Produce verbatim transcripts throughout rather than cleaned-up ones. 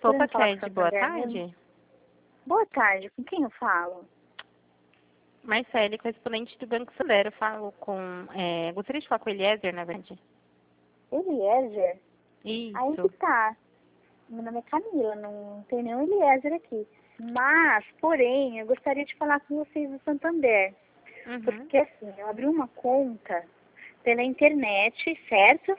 Opa, Podendo falar com o Clédia, boa Santander mesmo? tarde. Boa tarde, com quem eu falo? Marcele, correspondente do Banco Santander. Eu falo com... É, gostaria de falar com o Eliezer, na verdade. Eliezer? Aí que Isso. tá. Meu nome é Camila, não tem nenhum Eliezer aqui. Mas, porém, eu gostaria de falar com vocês do Santander. Uhum. Porque assim, eu abri uma conta pela internet, certo?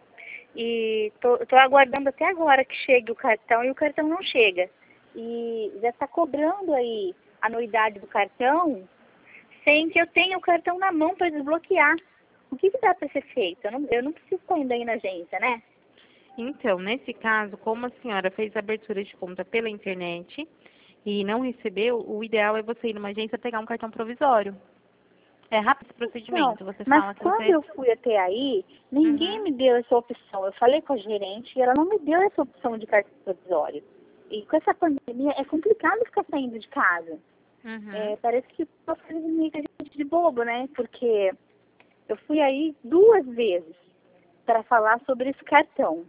E tô, tô aguardando até agora que chegue o cartão e o cartão não chega. E já está cobrando aí a anuidade do cartão sem que eu tenha o cartão na mão para desbloquear. O que, que dá para ser feito? Eu não, eu não preciso estar indo aí na agência, né? Então, nesse caso, como a senhora fez a abertura de conta pela internet e não recebeu, o ideal é você ir numa agência pegar um cartão provisório. É rápido esse Não, procedimento. Você mas fala que quando você... eu fui até aí, ninguém Uhum. me deu essa opção. Eu falei com a gerente e ela não me deu essa opção de cartão provisório. E com essa pandemia é complicado ficar saindo de casa. Uhum. É, parece que tô fazendo meio que a gente de bobo, né? Porque eu fui aí duas vezes para falar sobre esse cartão.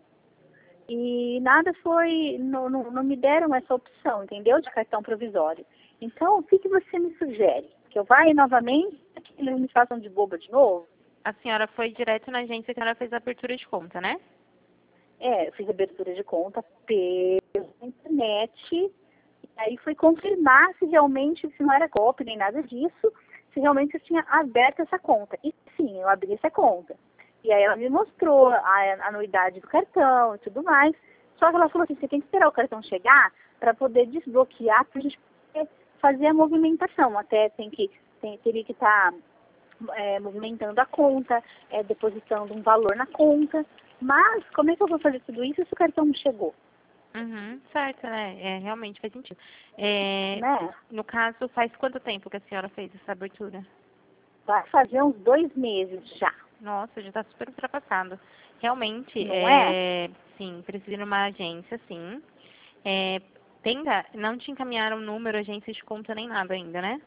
E nada foi, não, não, não me deram essa opção, entendeu? De cartão provisório. Então, o que, que você me sugere? Que eu vá aí novamente, que eles me façam de boba de novo? A senhora foi direto na agência que a senhora fez a abertura de conta, né? É, eu fiz abertura de conta pela internet, e aí fui confirmar se realmente, se não era golpe nem nada disso, se realmente eu tinha aberto essa conta. E sim, eu abri essa conta. E aí ela me mostrou a, a anuidade do cartão e tudo mais. Só que ela falou assim, você tem que esperar o cartão chegar para poder desbloquear, para a gente poder fazer a movimentação. Até tem que, tem, teria que estar é, movimentando a conta, é, depositando um valor na conta. Mas como é que eu vou fazer tudo isso se o cartão não chegou? Uhum, certo, né? É, realmente faz sentido. É, Né? no caso, faz quanto tempo que a senhora fez essa abertura? Vai fazer uns dois meses já, Nossa, já está super ultrapassado. Realmente, não é? é, sim, precisa ir numa agência, sim. É, tenta, não te encaminharam número, agência de conta nem nada ainda, né?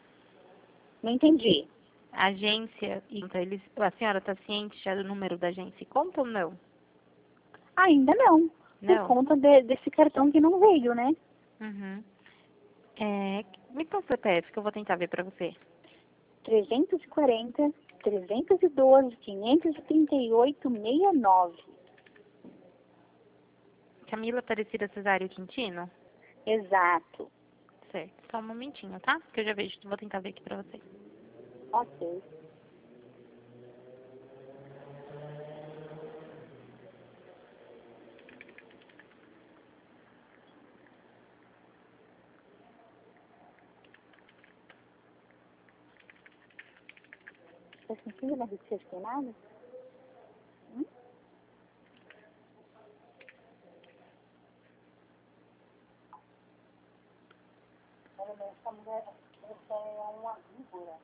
Não entendi. Agência, então, eles, a senhora está ciente já do número da agência e conta ou não? Ainda não, por Não? conta de- desse cartão que não veio, né? Uhum. É, me passa o C P F que eu vou tentar ver para você. trezentos e quarenta, trezentos e doze, quinhentos e trinta e oito, sessenta e nove. Camila Aparecida Cesário Quintino? Exato. Certo. Só um momentinho, tá? Que eu já vejo, vou tentar ver aqui pra você. Ok. Tá sentindo uma receita queimada? Hum? Essa mulher, essa é uma víbora.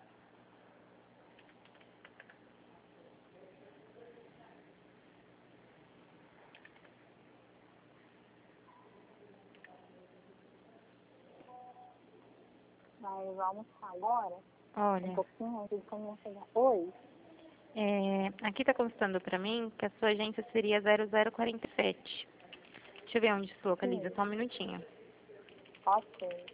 Mas vamos almoçar agora, um Olha, pouquinho, antes de começar a chegar. Oi? é, aqui tá constando pra mim que a sua agência seria zero zero quarenta e sete. Deixa eu ver onde se localiza, Sim. só um minutinho. Ok.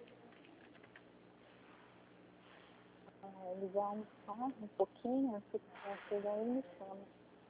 Ah, eles vão almoçar um pouquinho, antes de chegar e me chama.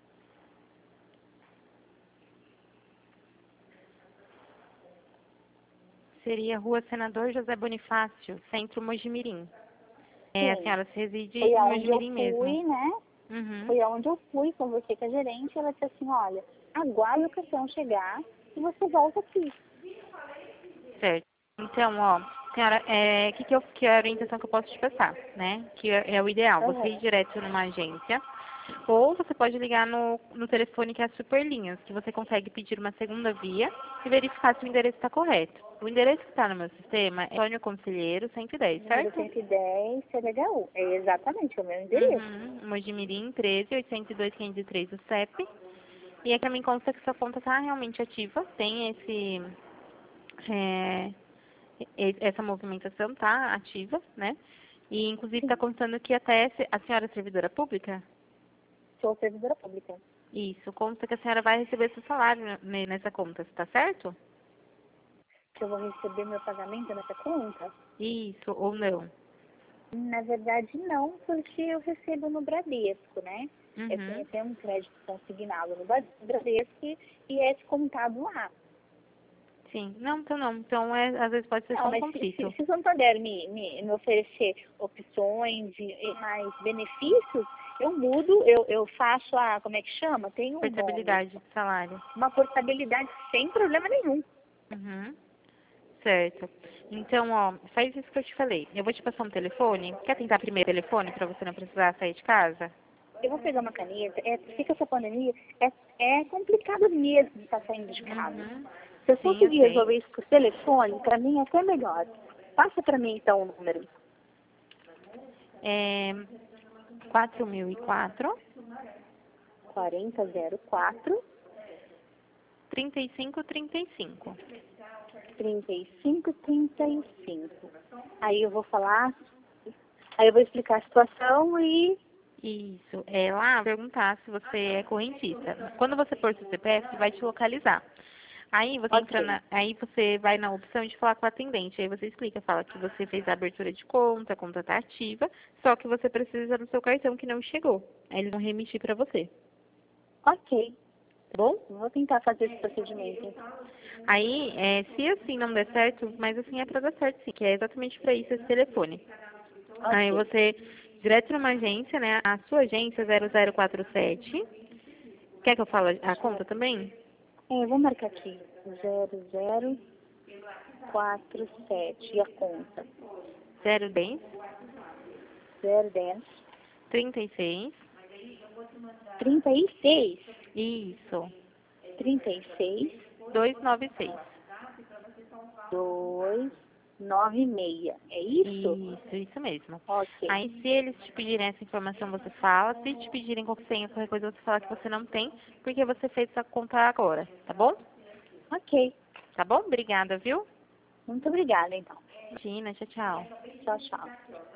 Seria Rua Senador José Bonifácio, Centro Mojimirim. É, a Sim. senhora se reside Foi em aonde eu Mojimirim mesmo. fui, né? Uhum. Foi aonde eu fui, conversei com a gerente, e ela disse assim, olha, aguarde o cartão chegar e você volta aqui. Certo. Então, ó, senhora, é, que que, eu, que é a orientação que eu posso te passar, né? Que é, é o ideal, você ir Aham. direto numa agência, ou você pode ligar no, no telefone que é a Superlinhas, que você consegue pedir uma segunda via e verificar se o endereço está correto. O endereço que está no meu sistema é Antônio Conselheiro cento e dez, Número certo? cento e dez, C L H U. É exatamente o meu endereço. Uhum. Mojimirim, treze, oitocentos e dois, quinhentos e três, o C E P. E aqui me consta que sua conta está realmente ativa, tem esse... é, e- essa movimentação tá ativa, né? E inclusive está Sim. constando que até se- a senhora é servidora pública? Sou servidora pública. Isso, conta que a senhora vai receber seu salário ne- nessa conta, tá certo? Que eu vou receber meu pagamento nessa conta? Isso, ou não? Na verdade, não, porque eu recebo no Bradesco, né? Eu tenho Uhum. até um crédito consignado no Ba- Bradesco e é descontado lá. Sim. Não, então não. Então, é, às vezes pode ser só Não, um mas se, se, conflito. se o Santander me, me, me oferecer opções e, e mais benefícios, eu mudo, eu, eu faço a, como é que chama? Tem um nome. Portabilidade de salário. Uma portabilidade sem problema nenhum. Uhum. Certo. Então, ó, faz isso que eu te falei. Eu vou te passar um telefone. Quer tentar primeiro o telefone para você não precisar sair de casa? Eu vou pegar uma caneta. É, porque essa pandemia é, é complicado mesmo de estar saindo de casa. Uhum. Se eu Sim, eu conseguir sei. resolver isso por telefone, para mim é até melhor. Passa para mim então o número. É quatro mil e quatro, quarenta zero quatro, trinta e cinco, trinta e cinco. trinta e cinco, trinta e cinco. Aí eu vou falar, aí eu vou explicar a situação e... Isso. É lá perguntar se você é correntista. Quando você pôr seu C P F, vai te localizar. Aí você entra Ok, na, aí você vai na opção de falar com o atendente. Aí você explica, fala que você fez a abertura de conta, a conta está ativa, só que você precisa do seu cartão que não chegou. Aí eles vão remitir para você. ok. Tá bom? Vou tentar fazer esse procedimento então. Aí, é, se assim não der certo, mas assim é para dar certo sim, que é exatamente para isso esse telefone. Aí Ok. você, direto numa agência, né? A sua agência zero zero quatro sete. Quer que eu fale a conta também? É, eu vou marcar aqui. zero zero quatro sete. E a conta? zero dez, zero dez, trinta e seis. trinta e seis. Isso. trinta e seis, duzentos e noventa e seis. dois, nove seis. É isso? Isso, isso mesmo. Ok. Aí, se eles te pedirem essa informação, você fala. Se te pedirem qualquer senha, qualquer coisa, você fala que você não tem, porque você fez essa conta agora, tá bom? Ok. Tá bom? Obrigada, viu? Muito obrigada, então. Imagina, tchau, tchau. Tchau, tchau.